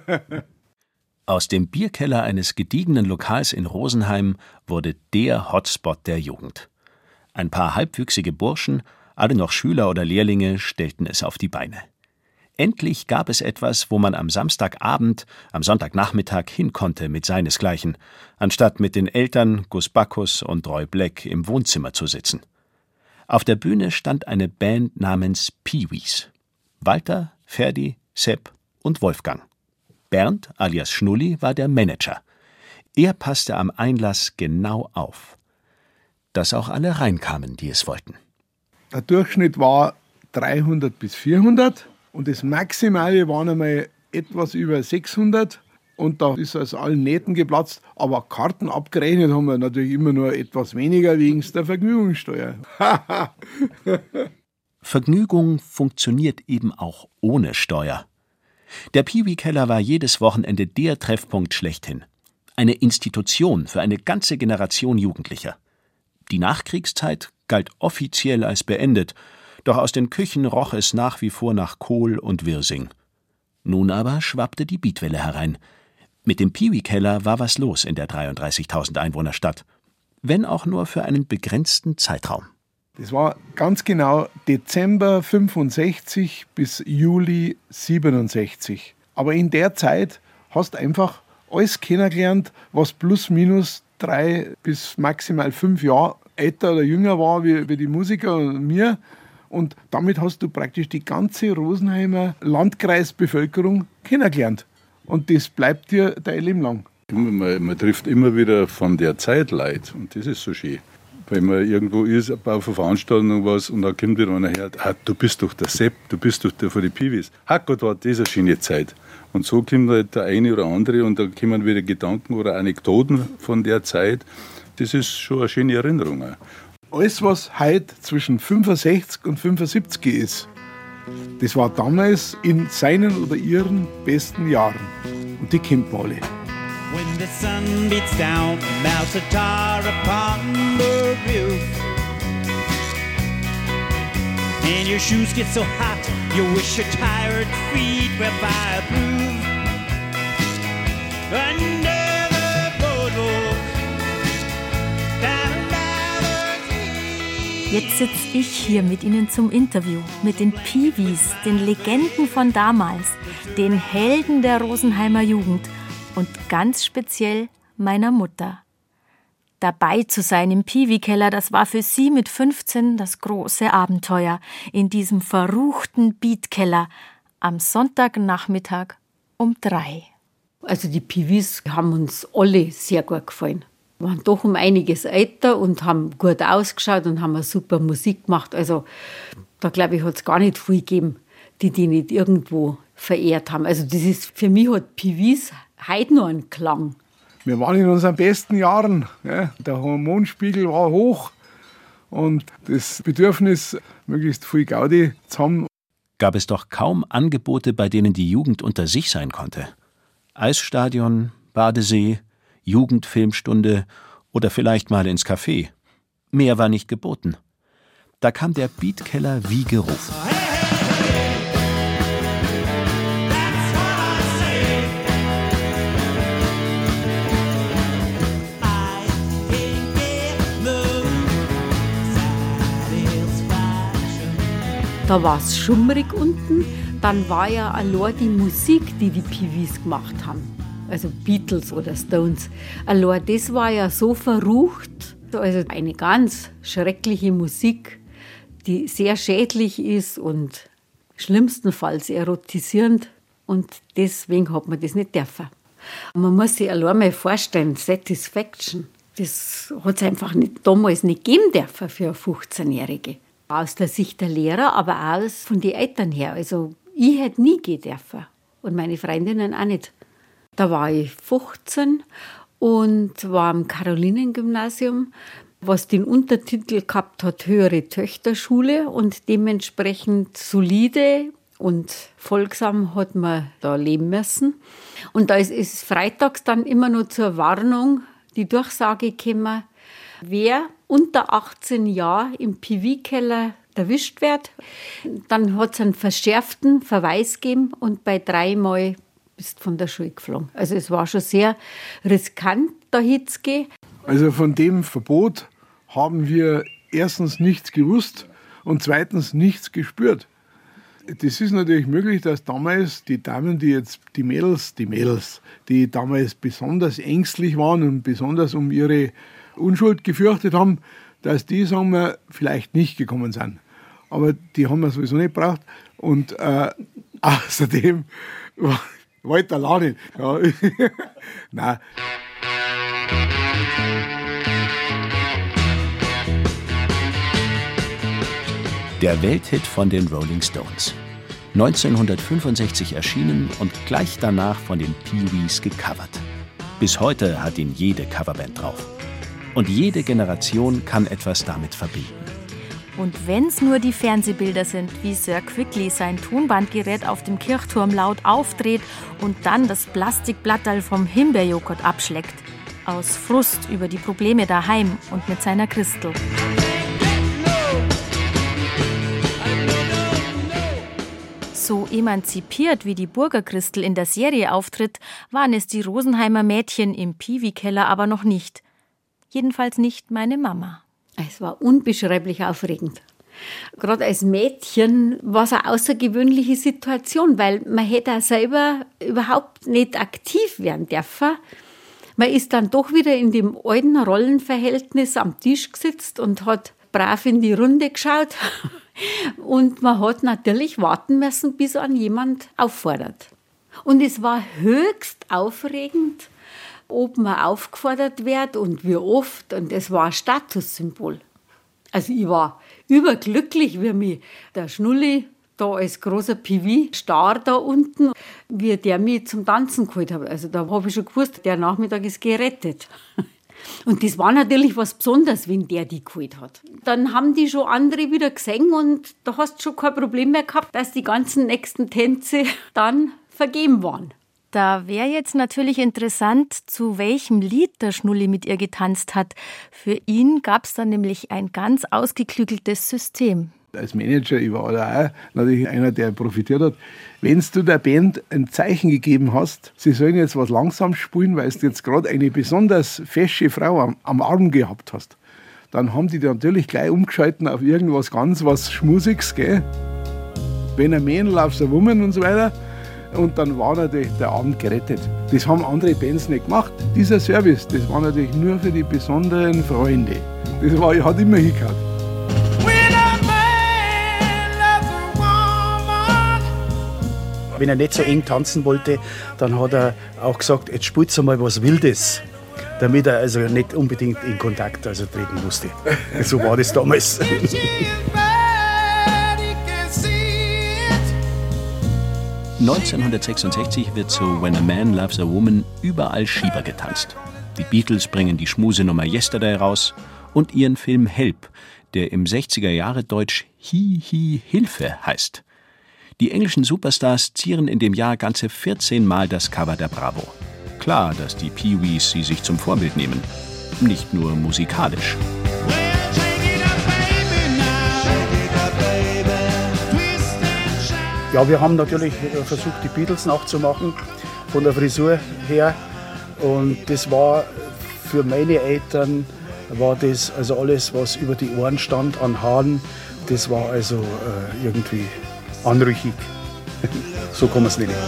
Speaker 6: Aus dem Bierkeller eines gediegenen Lokals in Rosenheim wurde der Hotspot der Jugend. Ein paar halbwüchsige Burschen, alle noch Schüler oder Lehrlinge, stellten es auf die Beine. Endlich gab es etwas, wo man am Samstagabend, am Sonntagnachmittag hin konnte mit seinesgleichen, anstatt mit den Eltern, Gus Bacchus und Roy Black im Wohnzimmer zu sitzen. Auf der Bühne stand eine Band namens Pee-wees. Walter, Ferdi, Sepp und Wolfgang. Bernd alias Schnulli war der Manager. Er passte am Einlass genau auf, dass auch alle reinkamen, die es wollten.
Speaker 20: Der Durchschnitt war dreihundert bis vierhundert und das Maximale waren einmal etwas über sechshundert und da ist aus allen Nähten geplatzt, aber Karten abgerechnet haben wir natürlich immer nur etwas weniger wegen der Vergnügungssteuer.
Speaker 6: Vergnügung funktioniert eben auch ohne Steuer. Der Pee-wee-Keller war jedes Wochenende der Treffpunkt schlechthin. Eine Institution für eine ganze Generation Jugendlicher. Die Nachkriegszeit galt offiziell als beendet, doch aus den Küchen roch es nach wie vor nach Kohl und Wirsing. Nun aber schwappte die Beatwelle herein. Mit dem Pee-wee-Keller war was los in der dreiunddreißigtausend Einwohnerstadt. Wenn auch nur für einen begrenzten Zeitraum.
Speaker 20: Das war ganz genau Dezember fünfundsechzig bis Juli siebenundsechzig. Aber in der Zeit hast du einfach alles kennengelernt, was plus minus drei bis maximal fünf Jahre älter oder jünger war wie, wie die Musiker und mir. Und damit hast du praktisch die ganze Rosenheimer Landkreisbevölkerung kennengelernt. Und das bleibt dir dein Leben lang.
Speaker 19: Man, man trifft immer wieder von der Zeit Leute und das ist so schön. Wenn man irgendwo ist, auf einer Veranstaltung was und dann kommt wieder einer her, ah, du bist doch der Sepp, du bist doch der von den Pee-wees. Ah Gott, war das eine schöne Zeit. Und so kommt halt der eine oder andere und da kommen wieder Gedanken oder Anekdoten von der Zeit. Das ist schon eine schöne Erinnerung.
Speaker 20: Alles, was heute zwischen fünfundsechzig und fünfundsiebzig ist, das war damals in seinen oder ihren besten Jahren. Und die kennt man alle.
Speaker 21: When the sun beats down and melts a tar upon the roof, and your shoes get so hot you wish your tired feet were fireproof. Under the boardwalk, down by the
Speaker 7: Jetzt sitze ich hier mit Ihnen zum Interview, mit den Piwis, den Legenden von damals, den Helden der Rosenheimer Jugend und ganz speziell meiner Mutter. Dabei zu sein im Piwi-Keller, das war für sie mit fünfzehn das große Abenteuer, in diesem verruchten Beatkeller am Sonntagnachmittag um drei.
Speaker 2: Also die Piwis haben uns alle sehr gut gefallen. Wir waren doch um einiges älter und haben gut ausgeschaut und haben eine super Musik gemacht. Also da glaube ich, hat es gar nicht viel gegeben, die die nicht irgendwo verehrt haben. Also das ist, für mich hat Piwis heute noch einen Klang.
Speaker 20: Wir waren in unseren besten Jahren. Ja. Der Hormonspiegel war hoch und das Bedürfnis, möglichst viel Gaudi zu haben.
Speaker 6: Gab es doch kaum Angebote, bei denen die Jugend unter sich sein konnte. Eisstadion, Badesee, Jugendfilmstunde oder vielleicht mal ins Café. Mehr war nicht geboten. Da kam der Beatkeller wie gerufen.
Speaker 2: Da war es schummrig unten, dann war ja allein die Musik, die die Piwis gemacht haben. Also Beatles oder Stones. Allein das war ja so verrucht. Also eine ganz schreckliche Musik, die sehr schädlich ist und schlimmstenfalls erotisierend. Und deswegen hat man das nicht dürfen. Man muss sich allein mal vorstellen, Satisfaction, das hat es einfach nicht, damals nicht geben dürfen für eine fünfzehnjährige. Aus der Sicht der Lehrer, aber auch von den Eltern her. Also ich hätte nie gehen dürfen und meine Freundinnen auch nicht. Da war ich fünfzehn und war am Karolinengymnasium, was den Untertitel gehabt hat, höhere Töchterschule, und dementsprechend solide und folgsam hat man da leben müssen. Und da ist es freitags dann immer noch zur Warnung die Durchsage gekommen, wer unter achtzehn Jahren im Piwi-Keller erwischt wird, dann hat es einen verschärften Verweis gegeben und bei dreimal bist von der Schule geflogen. Also es war schon sehr riskant, da hinzugehen.
Speaker 20: Also von dem Verbot haben wir erstens nichts gewusst und zweitens nichts gespürt. Das ist natürlich möglich, dass damals die Damen, die jetzt, die Mädels, die Mädels, die damals besonders ängstlich waren und besonders um ihre Unschuld gefürchtet haben, dass die, sagen wir, vielleicht nicht gekommen sind. Aber die haben wir sowieso nicht gebraucht. Und äh, außerdem weiter lernen. Ja. Nein.
Speaker 6: Der Welthit von den Rolling Stones. neunzehnhundertfünfundsechzig erschienen und gleich danach von den Pee-wees gecovert. Bis heute hat ihn jede Coverband drauf. Und jede Generation kann etwas damit verbinden.
Speaker 7: Und wenn's nur die Fernsehbilder sind, wie Sir Quickly sein Tonbandgerät auf dem Kirchturm laut aufdreht und dann das Plastikblatterl vom Himbeerjoghurt abschleckt. Aus Frust über die Probleme daheim und mit seiner Christel. So emanzipiert, wie die Burgerchristl in der Serie auftritt, waren es die Rosenheimer Mädchen im Piwi-Keller aber noch nicht. Jedenfalls nicht meine Mama.
Speaker 2: Es war unbeschreiblich aufregend. Gerade als Mädchen war es eine außergewöhnliche Situation, weil man hätte auch selber überhaupt nicht aktiv werden dürfen. Man ist dann doch wieder in dem alten Rollenverhältnis am Tisch gesetzt und hat brav in die Runde geschaut. Und man hat natürlich warten müssen, bis an jemand auffordert. Und es war höchst aufregend, ob man aufgefordert wird und wie oft. Und es war ein Statussymbol. Also ich war überglücklich, wie mich der Schnulli da als großer Piwi-Star da unten, wie der mich zum Tanzen geholt hat. Also da habe ich schon gewusst, der Nachmittag ist gerettet. Und das war natürlich was Besonderes, wenn der die geholt hat. Dann haben die schon andere wieder gesehen und da hast du schon kein Problem mehr gehabt, dass die ganzen nächsten Tänze dann vergeben waren.
Speaker 7: Da wäre jetzt natürlich interessant, zu welchem Lied der Schnulli mit ihr getanzt hat. Für ihn gab es dann nämlich ein ganz ausgeklügeltes System.
Speaker 20: Als Manager, ich war da auch natürlich einer, der profitiert hat. Wenn du der Band ein Zeichen gegeben hast, sie sollen jetzt was langsam spielen, weil du jetzt gerade eine besonders fesche Frau am, am Arm gehabt hast, dann haben die natürlich gleich umgeschalten auf irgendwas ganz was Schmusiges, gell? Wenn ein Man loves a Woman und so weiter. Und dann war natürlich der Abend gerettet. Das haben andere Bands nicht gemacht. Dieser Service, das war natürlich nur für die besonderen Freunde. Das war, hat immer hingehauen.
Speaker 18: Wenn er nicht so eng tanzen wollte, dann hat er auch gesagt, jetzt spielt mal was Wildes, damit er also nicht unbedingt in Kontakt also treten musste. So war das damals.
Speaker 6: neunzehnhundertsechsundsechzig wird zu When a Man Loves a Woman überall Schieber getanzt. Die Beatles bringen die Schmusenummer Yesterday raus und ihren Film Help, der im sechziger Jahre Deutsch Hi Hi Hilfe heißt. Die englischen Superstars zieren in dem Jahr ganze vierzehn Mal das Cover der Bravo. Klar, dass die Pee-wees sie sich zum Vorbild nehmen. Nicht nur musikalisch.
Speaker 18: Ja, wir haben natürlich versucht, die Beatles nachzumachen, von der Frisur her. Und das war für meine Eltern, war das also alles, was über die Ohren stand an Haaren, das war also äh, irgendwie anrüchig. So kann man es nennen.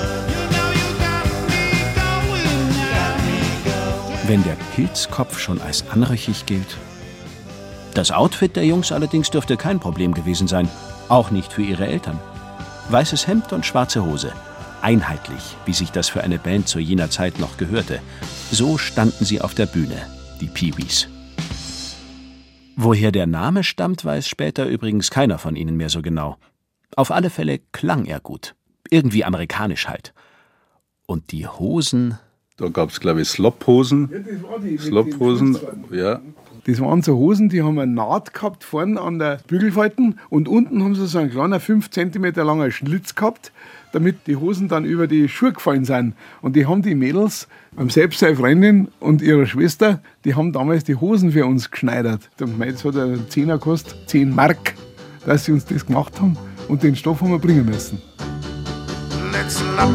Speaker 6: Wenn der Pilzkopf schon als anrüchig gilt. Das Outfit der Jungs allerdings dürfte kein Problem gewesen sein. Auch nicht für ihre Eltern. Weißes Hemd und schwarze Hose. Einheitlich, wie sich das für eine Band zu jener Zeit noch gehörte. So standen sie auf der Bühne, die Pee-wees. Woher der Name stammt, weiß später übrigens keiner von ihnen mehr so genau. Auf alle Fälle klang er gut. Irgendwie amerikanisch halt. Und die Hosen...
Speaker 19: Da gab es, glaube ich, Slop-Hosen.
Speaker 20: Ja, das war die,
Speaker 19: Slop-Hosen, ja.
Speaker 20: Das waren so Hosen, die haben eine Naht gehabt vorne an der Bügelfalten und unten haben sie so einen kleinen fünf Zentimeter langer Schlitz gehabt, damit die Hosen dann über die Schuhe gefallen sind. Und die haben die Mädels, selbst seine Freundin und ihre Schwester, die haben damals die Hosen für uns geschneidert. Das hat einen Zehner gekostet, zehn Mark, dass sie uns das gemacht haben. Und den Stoff haben wir bringen müssen.
Speaker 13: Let's love.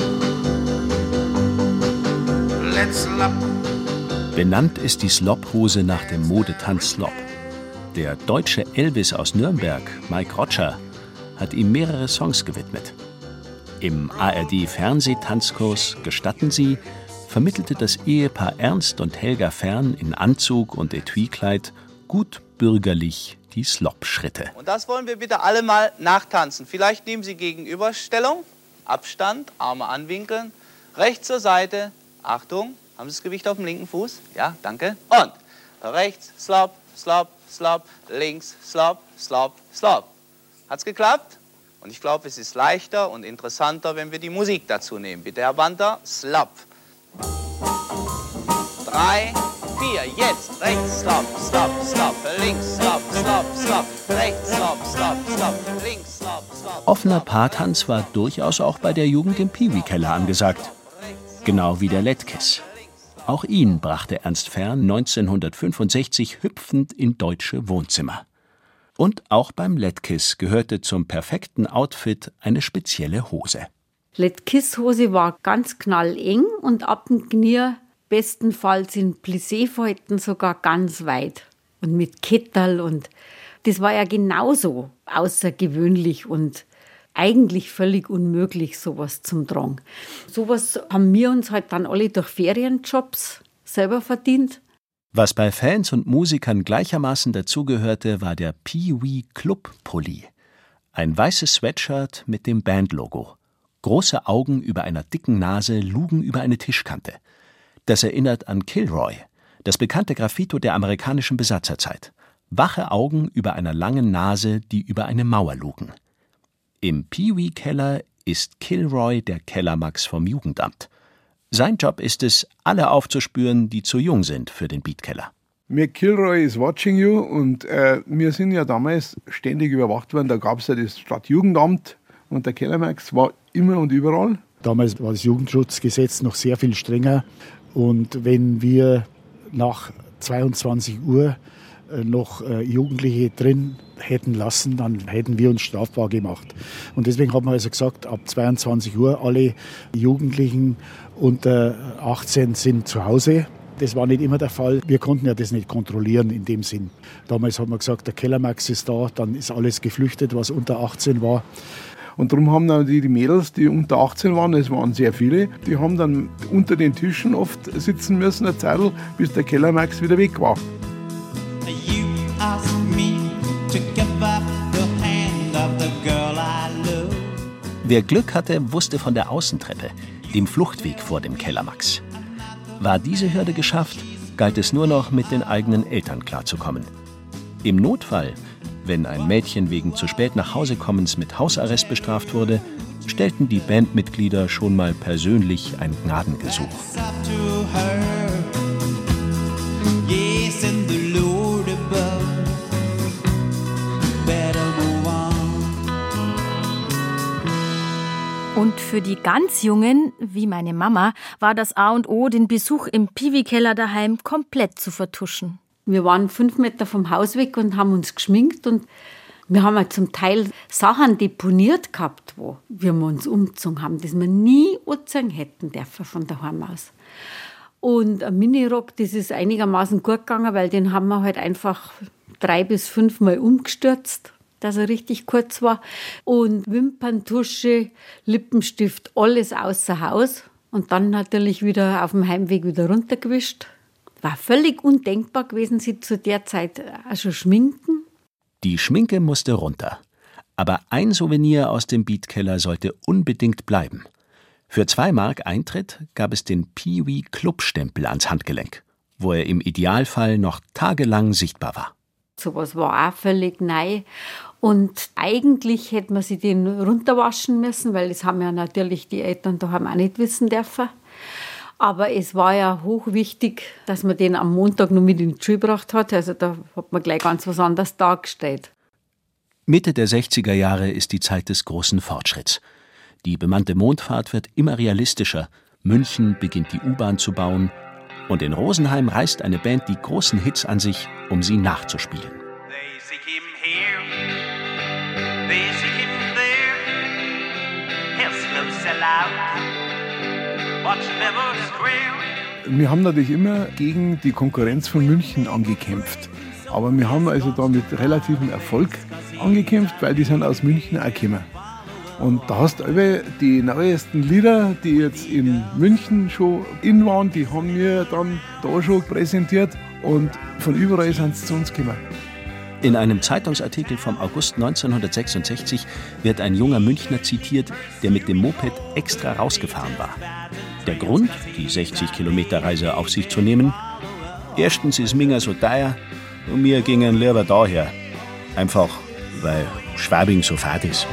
Speaker 13: Let's love.
Speaker 6: Benannt ist die Slop-Hose nach dem Modetanz Slop. Der deutsche Elvis aus Nürnberg, Mike Roger, hat ihm mehrere Songs gewidmet. Im A R D-Fernsehtanzkurs Gestatten Sie vermittelte das Ehepaar Ernst und Helga Fern in Anzug und Etuikleid gut bürgerlich die Slop-Schritte.
Speaker 9: Und das wollen wir bitte alle mal nachtanzen. Vielleicht nehmen Sie Gegenüberstellung, Abstand, Arme anwinkeln, rechts zur Seite, Achtung, haben Sie das Gewicht auf dem linken Fuß? Ja, danke. Und rechts, Slop, Slop, Slop, links, Slop, Slop, Slop. Hat's geklappt? Und ich glaube, es ist leichter und interessanter, wenn wir die Musik dazu nehmen. Bitte, Herr Banter, Slop. Drei, vier, jetzt. Rechts, Slop, Slop, Slop, links, Slop, Slop, Slop, rechts, Slop, Slop, Slop, links, Slop, Slop.
Speaker 6: Offener Paartanz war durchaus auch bei der Jugend im Pee-wee-Keller angesagt. Genau wie der Letkiss. Auch ihn brachte Ernst Fern neunzehnhundertfünfundsechzig hüpfend in deutsche Wohnzimmer. Und auch beim Letkiss gehörte zum perfekten Outfit eine spezielle Hose.
Speaker 2: Letkiss-Hose war ganz knalleng und ab dem Knie bestenfalls in Plissé-Falten sogar ganz weit. Und mit Kittel und das war ja genauso außergewöhnlich und eigentlich völlig unmöglich, sowas zum Tragen. Sowas haben wir uns halt dann alle durch Ferienjobs selber verdient.
Speaker 6: Was bei Fans und Musikern gleichermaßen dazugehörte, war der Pee-wee-Club-Pulli. Ein weißes Sweatshirt mit dem Bandlogo. Große Augen über einer dicken Nase lugen über eine Tischkante. Das erinnert an Kilroy, das bekannte Graffito der amerikanischen Besatzerzeit. Wache Augen über einer langen Nase, die über eine Mauer lugen. Im Pee-wee-Keller ist Kilroy der Kellermax vom Jugendamt.
Speaker 10: Sein Job ist es, alle aufzuspüren, die zu jung sind für den Beatkeller.
Speaker 20: Mick Kilroy is watching you und äh, wir sind ja damals ständig überwacht worden. Da gab es ja das Stadtjugendamt und der Kellermax war immer und überall.
Speaker 18: Damals war das Jugendschutzgesetz noch sehr viel strenger und wenn wir nach zweiundzwanzig Uhr noch Jugendliche drin hätten lassen, dann hätten wir uns strafbar gemacht. Und deswegen haben wir also gesagt, ab zweiundzwanzig Uhr alle Jugendlichen unter achtzehn sind zu Hause. Das war nicht immer der Fall. Wir konnten ja das nicht kontrollieren in dem Sinn. Damals haben wir gesagt, der Kellermax ist da, dann ist alles geflüchtet, was unter achtzehn war.
Speaker 20: Und darum haben dann die, die Mädels, die unter achtzehn waren, es waren sehr viele, die haben dann unter den Tischen oft sitzen müssen, eine Zeit, bis der Kellermax wieder weg war.
Speaker 10: Wer Glück hatte, wusste von der Außentreppe, dem Fluchtweg vor dem Kellermax. War diese Hürde geschafft, galt es nur noch, mit den eigenen Eltern klarzukommen. Im Notfall, wenn ein Mädchen wegen zu spät nach Hause kommens mit Hausarrest bestraft wurde, stellten die Bandmitglieder schon mal persönlich ein Gnadengesuch.
Speaker 7: Und für die ganz Jungen, wie meine Mama, war das A und O, den Besuch im Piwi-Keller daheim komplett zu vertuschen.
Speaker 2: Wir waren fünf Meter vom Haus weg und haben uns geschminkt und wir haben ja zum Teil Sachen deponiert gehabt, wo wir uns umgezogen haben, das wir nie anziehen hätten dürfen von daheim aus. Und ein Minirock, das ist einigermaßen gut gegangen, weil den haben wir halt einfach drei bis fünf Mal umgestürzt, dass er richtig kurz war. Und Wimperntusche, Lippenstift, alles außer Haus. Und dann natürlich wieder auf dem Heimweg wieder runtergewischt. War völlig undenkbar gewesen, sie zu der Zeit auch schon schminken.
Speaker 10: Die Schminke musste runter. Aber ein Souvenir aus dem Beatkeller sollte unbedingt bleiben. Für zwei Mark Eintritt gab es den Piwi-Club-Stempel ans Handgelenk, wo er im Idealfall noch tagelang sichtbar war.
Speaker 2: Sowas war auch völlig neu. Und eigentlich hätte man sich den runterwaschen müssen, weil das haben ja natürlich die Eltern daheim auch nicht wissen dürfen. Aber es war ja hochwichtig, dass man den am Montag noch mit in die Schule gebracht hat. Also da hat man gleich ganz was anderes dargestellt.
Speaker 10: Mitte der sechziger Jahre ist die Zeit des großen Fortschritts. Die bemannte Mondfahrt wird immer realistischer. München beginnt die U-Bahn zu bauen. Und in Rosenheim reißt eine Band die großen Hits an sich, um sie nachzuspielen.
Speaker 20: Wir haben natürlich immer gegen die Konkurrenz von München angekämpft. Aber wir haben also da mit relativem Erfolg angekämpft, weil die sind aus München auch gekommen. Und da hast du aber die neuesten Lieder, die jetzt in München schon in waren, die haben wir dann da schon präsentiert und von überall sind sie zu uns gekommen.
Speaker 10: In einem Zeitungsartikel vom August neunzehnhundertsechsundsechzig wird ein junger Münchner zitiert, der mit dem Moped extra rausgefahren war. Der Grund, die sechzig Kilometer Reise auf sich zu nehmen? Erstens ist Minger so teuer und wir gingen lieber daher. Einfach, weil Schwabing so fad ist.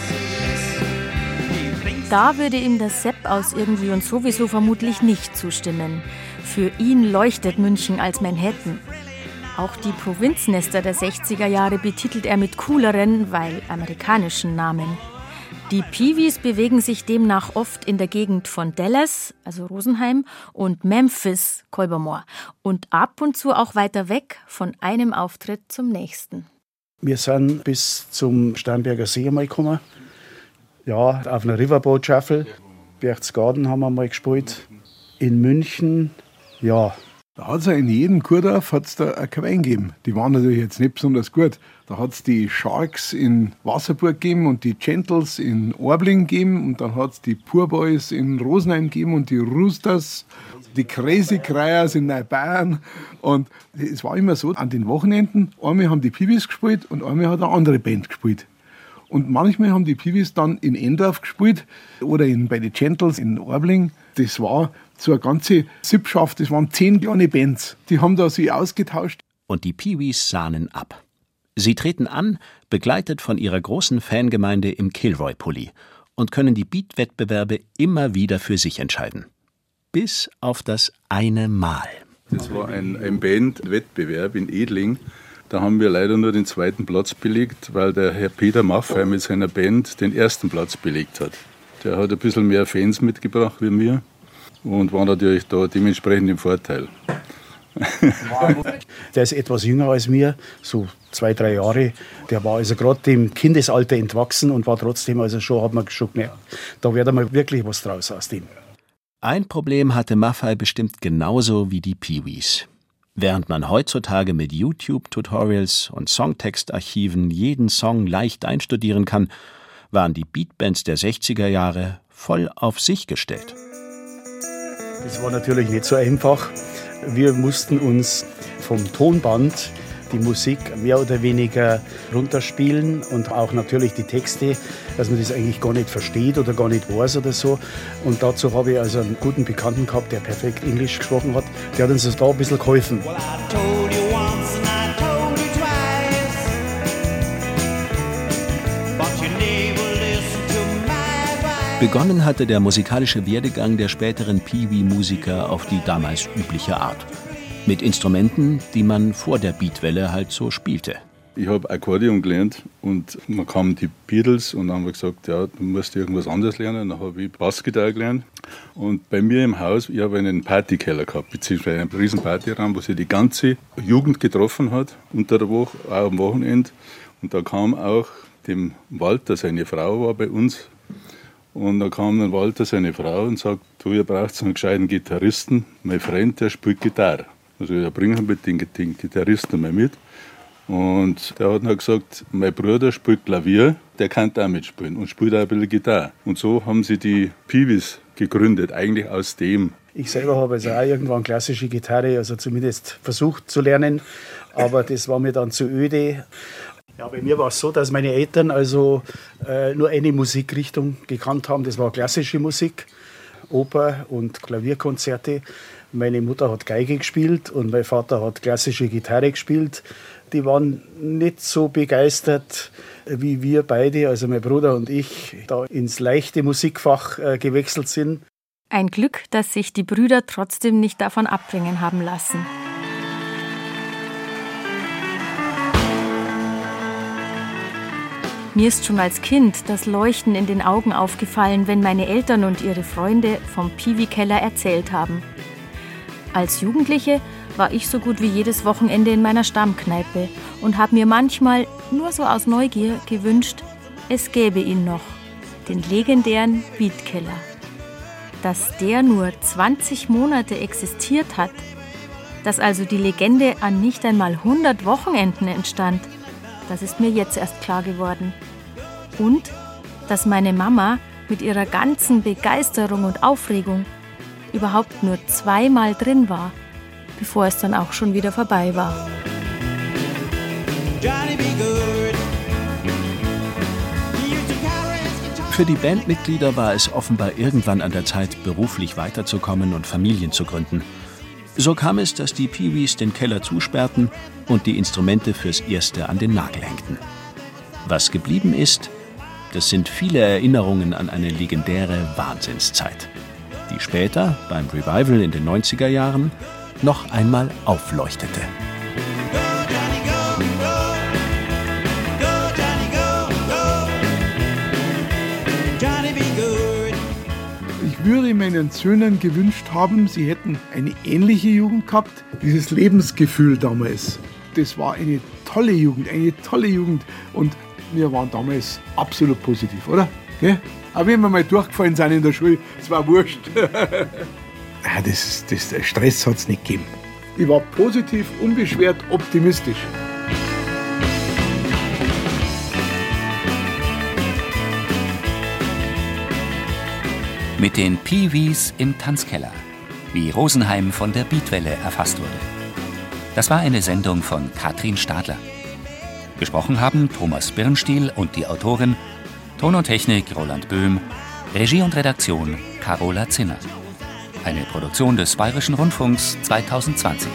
Speaker 7: Da würde ihm der Sepp aus Irgendwie und Sowieso vermutlich nicht zustimmen. Für ihn leuchtet München als Manhattan. Auch die Provinznester der sechziger Jahre betitelt er mit cooleren, weil amerikanischen Namen. Die Piwis bewegen sich demnach oft in der Gegend von Dallas, also Rosenheim, und Memphis, Kolbermoor. Und ab und zu auch weiter weg von einem Auftritt zum nächsten.
Speaker 18: Wir sind bis zum Starnberger See einmal gekommen. Ja, auf einer Riverboat Shuffle. Berchtesgaden haben wir mal gespielt. In München, ja.
Speaker 20: Da hat es ja in jedem Kurdorf hat's da ein Wein gegeben. Die waren natürlich jetzt nicht besonders gut. Da hat es die Sharks in Wasserburg gegeben und die Gentles in Orbling gegeben. Und dann hat es die Poor Boys in Rosenheim gegeben und die Roosters, die Crazy Cryers in Neubayern. Und es war immer so, an den Wochenenden, einmal haben die Piwis gespielt und einmal hat eine andere Band gespielt. Und manchmal haben die Piwis dann in Endorf gespielt oder in, bei den Gentles in Orbling. Das war so eine ganze Sippschaft, das waren zehn kleine Bands. Die haben da sich ausgetauscht.
Speaker 10: Und die Piwis sahnen ab. Sie treten an, begleitet von ihrer großen Fangemeinde im Kilroy-Pulli und können die Beat-Wettbewerbe immer wieder für sich entscheiden. Bis auf das eine Mal.
Speaker 19: Das war ein, ein Bandwettbewerb in Edling. Da haben wir leider nur den zweiten Platz belegt, weil der Herr Peter Maffay mit seiner Band den ersten Platz belegt hat. Der hat ein bisschen mehr Fans mitgebracht wie mir und war natürlich da dementsprechend im Vorteil.
Speaker 18: Der ist etwas jünger als mir, so zwei, drei Jahre. Der war also gerade dem Kindesalter entwachsen und war trotzdem, also schon, hat man schon gemerkt, da wird mal wirklich was draus aus dem.
Speaker 10: Ein Problem hatte Maffay bestimmt genauso wie die Pee-wees. Während man heutzutage mit YouTube-Tutorials und Songtextarchiven jeden Song leicht einstudieren kann, waren die Beatbands der sechziger Jahre voll auf sich gestellt.
Speaker 18: Das war natürlich nicht so einfach. Wir mussten uns vom Tonband die Musik mehr oder weniger runterspielen und auch natürlich die Texte, dass man das eigentlich gar nicht versteht oder gar nicht weiß oder so. Und dazu habe ich also einen guten Bekannten gehabt, der perfekt Englisch gesprochen hat. Der hat uns da ein bisschen geholfen.
Speaker 10: Begonnen hatte der musikalische Werdegang der späteren Pee-wee-Musiker auf die damals übliche Art. Mit Instrumenten, die man vor der Beatwelle halt so spielte.
Speaker 19: Ich habe Akkordeon gelernt und dann kamen die Beatles und dann haben wir gesagt, ja, du musst irgendwas anderes lernen. Dann habe ich Bassgitarre gelernt. Und bei mir im Haus, ich habe einen Partykeller gehabt, beziehungsweise einen riesen Partyraum, wo sich die ganze Jugend getroffen hat, unter der Woche, auch am Wochenende. Und da kam auch dem Walter, seine Frau war bei uns. Und da kam dann Walter, seine Frau, und sagt, du, ihr braucht einen gescheiten Gitarristen. Mein Freund, der spielt Gitarre. Also da bringen wir den, den Gitarristen mal mit. Und der hat dann gesagt, mein Bruder spielt Klavier, der kann da mitspielen und spielt auch ein bisschen Gitarre. Und so haben sie die Pee-wees gegründet, eigentlich aus dem.
Speaker 18: Ich selber habe also auch irgendwann klassische Gitarre, also zumindest versucht zu lernen, aber das war mir dann zu öde. Ja, bei mir war es so, dass meine Eltern also äh, nur eine Musikrichtung gekannt haben, das war klassische Musik, Oper und Klavierkonzerte. Meine Mutter hat Geige gespielt und mein Vater hat klassische Gitarre gespielt. Die waren nicht so begeistert wie wir beide, also mein Bruder und ich, da ins leichte Musikfach äh, gewechselt sind.
Speaker 7: Ein Glück, dass sich die Brüder trotzdem nicht davon abbringen haben lassen. Mir ist schon als Kind das Leuchten in den Augen aufgefallen, wenn meine Eltern und ihre Freunde vom Pee-wee-Keller erzählt haben. Als Jugendliche war ich so gut wie jedes Wochenende in meiner Stammkneipe und habe mir manchmal, nur so aus Neugier, gewünscht, es gäbe ihn noch, den legendären Beatkeller. Dass der nur zwanzig Monate existiert hat, dass also die Legende an nicht einmal hundert Wochenenden entstand, das ist mir jetzt erst klar geworden. Und dass meine Mama mit ihrer ganzen Begeisterung und Aufregung überhaupt nur zweimal drin war, bevor es dann auch schon wieder vorbei war.
Speaker 10: Für die Bandmitglieder war es offenbar irgendwann an der Zeit, beruflich weiterzukommen und Familien zu gründen. So kam es, dass die Pee-wees den Keller zusperrten und die Instrumente fürs Erste an den Nagel hängten. Was geblieben ist, das sind viele Erinnerungen an eine legendäre Wahnsinnszeit, die später beim Revival in den neunziger Jahren noch einmal aufleuchtete.
Speaker 20: Ich würde meinen Söhnen gewünscht haben, sie hätten eine ähnliche Jugend gehabt. Dieses Lebensgefühl damals, das war eine tolle Jugend, eine tolle Jugend. Und wir waren damals absolut positiv, oder? Gell? Aber wenn wir mal durchgefallen sind in der Schule, es war wurscht. Ja, das, das, der Stress hat es nicht gegeben. Ich war positiv, unbeschwert, optimistisch.
Speaker 11: Mit den Pee-wees im Tanzkeller, wie Rosenheim von der Beatwelle erfasst wurde. Das war eine Sendung von Katrin Stadler. Gesprochen haben Thomas Birnstiel und die Autorin, Ton und Technik Roland Böhm, Regie und Redaktion Carola Zinner. Eine Produktion des Bayerischen Rundfunks zweitausendzwanzig.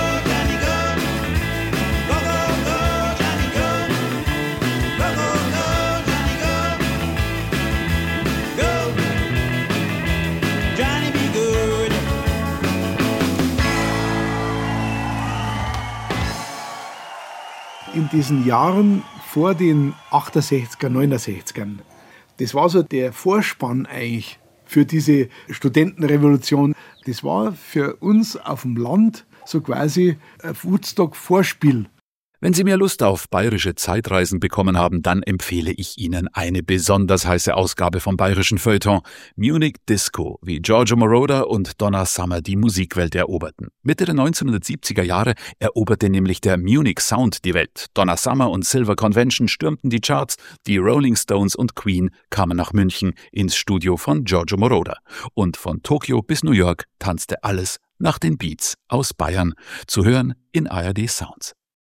Speaker 13: Go, go, go,
Speaker 20: in diesen Jahren vor den achtundsechziger, neunundsechzigern. Das war so der Vorspann eigentlich für diese Studentenrevolution. Das war für uns auf dem Land so quasi ein Woodstock-Vorspiel.
Speaker 1: Wenn Sie mehr Lust auf bayerische Zeitreisen bekommen haben, dann empfehle ich Ihnen eine besonders heiße Ausgabe vom bayerischen Feuilleton Munich Disco, wie Giorgio Moroder und Donna Summer die Musikwelt eroberten. Mitte der neunzehnhundertsiebziger Jahre eroberte nämlich der Munich Sound die Welt. Donna Summer und Silver Convention stürmten die Charts, die Rolling Stones und Queen kamen nach München ins Studio von Giorgio Moroder. Und von Tokio bis New York tanzte alles nach den Beats aus Bayern, zu hören in A R D Sounds.